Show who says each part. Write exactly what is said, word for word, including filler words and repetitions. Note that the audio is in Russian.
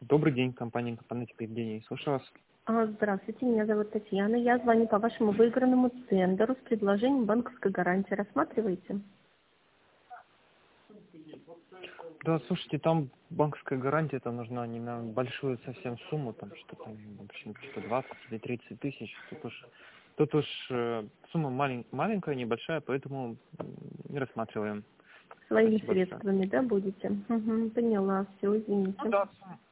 Speaker 1: Добрый день, компания «Компанетика», Евгений. Слушаю вас.
Speaker 2: А, Здравствуйте, меня зовут Татьяна. Я звоню по вашему выигранному тендеру с предложением банковской гарантии. Рассматриваете?
Speaker 1: Да, слушайте, там банковская гарантия, там нужна не на большую совсем сумму, там что-то, в общем, что двадцать или тридцать тысяч. Тут уж, тут уж э, сумма малень, маленькая, небольшая, поэтому м, не рассматриваем.
Speaker 2: Своими
Speaker 1: Спасибо большое.
Speaker 2: средствами, да, будете? Угу, поняла, все,
Speaker 1: Ну
Speaker 2: извините.
Speaker 1: да,